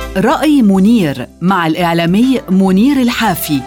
رأي منير مع الإعلامي منير الحافي.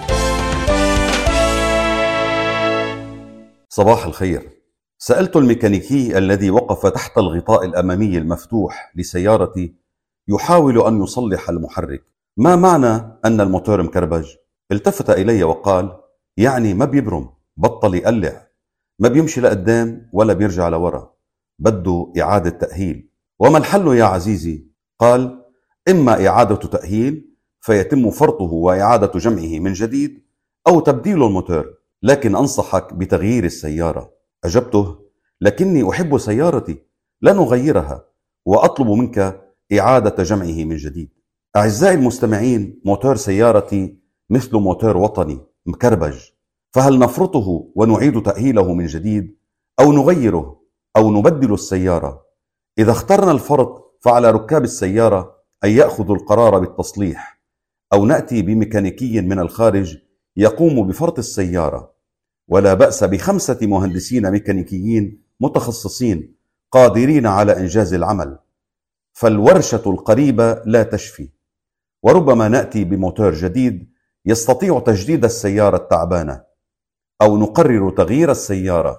صباح الخير. سألت الميكانيكي الذي وقف تحت الغطاء الأمامي المفتوح لسيارتي يحاول أن يصلح المحرك: ما معنى أن الموتور مكربج؟ التفت إلي وقال: يعني ما بيبرم، بطل يقلع، ما بيمشي لقدام ولا بيرجع لورا، بده إعادة تأهيل. وما الحل يا عزيزي؟ قال: إما إعادة تأهيل فيتم فرطه وإعادة جمعه من جديد، أو تبديل الموتور، لكن أنصحك بتغيير السيارة. أجبته: لكني أحب سيارتي، لن أغيرها، وأطلب منك إعادة جمعه من جديد. أعزائي المستمعين، موتور سيارتي مثل موتور وطني مكربج، فهل نفرطه ونعيد تأهيله من جديد، أو نغيره، أو نبدل السيارة؟ إذا اخترنا الفرط فعلى ركاب السيارة أن يأخذوا القرار بالتصليح، أو نأتي بميكانيكي من الخارج يقوم بفرط السيارة. ولا بأس ب5 مهندسين ميكانيكيين متخصصين قادرين على إنجاز العمل، فالورشة القريبة لا تشفي. وربما نأتي بموتور جديد يستطيع تجديد السيارة التعبانة، أو نقرر تغيير السيارة،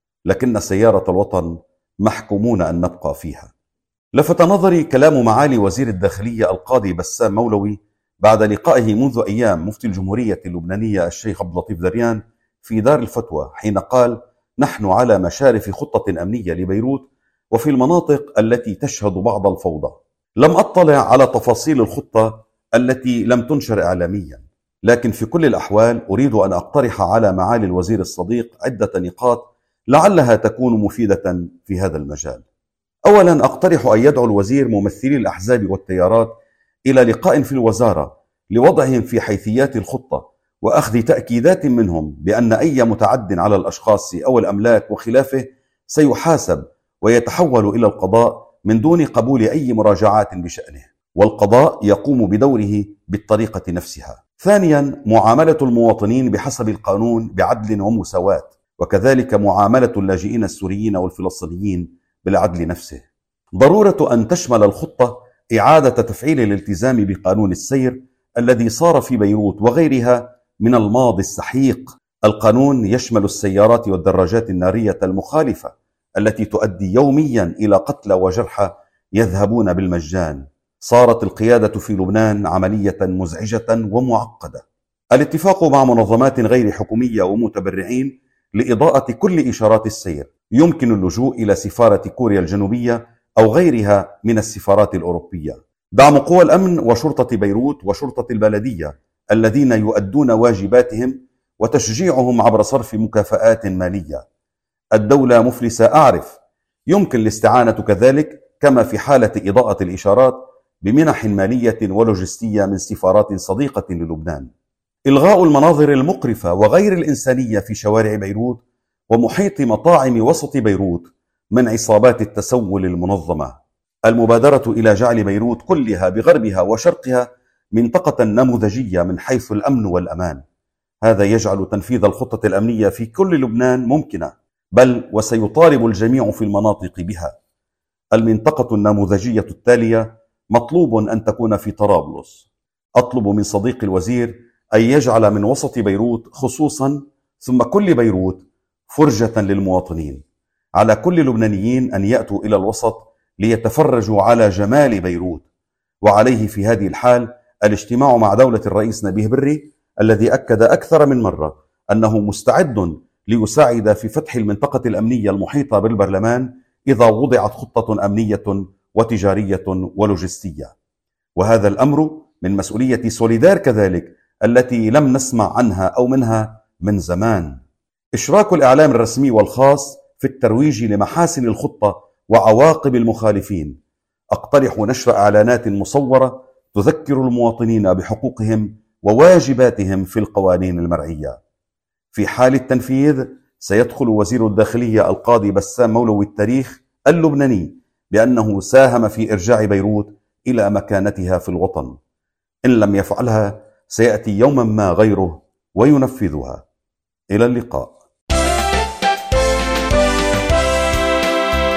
لكن سيارة الوطن محكومون أن نبقى فيها. لفت نظري كلام معالي وزير الداخلية القاضي بسام مولوي بعد لقائه منذ أيام مفتي الجمهورية اللبنانية الشيخ عبد اللطيف ذريان في دار الفتوى، حين قال: نحن على مشارف خطة أمنية لبيروت وفي المناطق التي تشهد بعض الفوضى. لم أطلع على تفاصيل الخطة التي لم تنشر إعلاميا، لكن في كل الأحوال أريد أن أقترح على معالي الوزير الصديق عدة نقاط لعلها تكون مفيدة في هذا المجال. أولا، أقترح أن يدعو الوزير ممثلي الأحزاب والتيارات إلى لقاء في الوزارة لوضعهم في حيثيات الخطة، وأخذ تأكيدات منهم بأن أي متعد على الأشخاص أو الأملاك وخلافه سيحاسب ويتحول إلى القضاء من دون قبول أي مراجعات بشأنه، والقضاء يقوم بدوره بالطريقة نفسها. ثانيا، معاملة المواطنين بحسب القانون بعدل ومساواة، وكذلك معاملة اللاجئين السوريين والفلسطينيين بالعدل نفسه. ضرورة أن تشمل الخطة إعادة تفعيل الالتزام بقانون السير الذي صار في بيروت وغيرها من الماضي السحيق. القانون يشمل السيارات والدراجات النارية المخالفة التي تؤدي يوميا إلى قتلى وجرحى يذهبون بالمجان. صارت القيادة في لبنان عملية مزعجة ومعقدة. الاتفاق مع منظمات غير حكومية ومتبرعين لإضاءة كل إشارات السير، يمكن اللجوء إلى سفارة كوريا الجنوبية أو غيرها من السفارات الأوروبية. دعم قوى الأمن وشرطة بيروت وشرطة البلدية الذين يؤدون واجباتهم، وتشجيعهم عبر صرف مكافآت مالية. الدولة مفلسة أعرف، يمكن الاستعانة كذلك كما في حالة إضاءة الإشارات بمنح مالية ولوجستية من سفارات صديقة للبنان. إلغاء المناظر المقرفة وغير الإنسانية في شوارع بيروت ومحيط مطاعم وسط بيروت من عصابات التسول المنظمة. المبادرة إلى جعل بيروت كلها بغربها وشرقها منطقة نموذجية من حيث الأمن والأمان. هذا يجعل تنفيذ الخطة الأمنية في كل لبنان ممكنة، بل وسيطالب الجميع في المناطق بها. المنطقة النموذجية التالية مطلوب أن تكون في طرابلس. أطلب من صديقي الوزير أن يجعل من وسط بيروت خصوصا ثم كل بيروت فرجة للمواطنين. على كل اللبنانيين أن يأتوا إلى الوسط ليتفرجوا على جمال بيروت، وعليه في هذه الحال الاجتماع مع دولة الرئيس نبيه بري الذي أكد أكثر من مرة أنه مستعد ليساعد في فتح المنطقة الأمنية المحيطة بالبرلمان إذا وضعت خطة أمنية وتجارية ولوجستية. وهذا الأمر من مسؤولية سوليدار كذلك التي لم نسمع عنها أو منها من زمان. إشراك الإعلام الرسمي والخاص في الترويج لمحاسن الخطة وعواقب المخالفين. أقترح نشر إعلانات مصورة تذكر المواطنين بحقوقهم وواجباتهم في القوانين المرعية. في حال التنفيذ سيدخل وزير الداخلية القاضي بسام مولوي التاريخ اللبناني بأنه ساهم في إرجاع بيروت إلى مكانتها في الوطن. إن لم يفعلها سيأتي يوما ما غيره وينفذها. إلى اللقاء.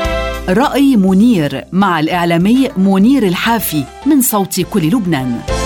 رأي منير مع الإعلامي منير الحافي من صوت كل لبنان.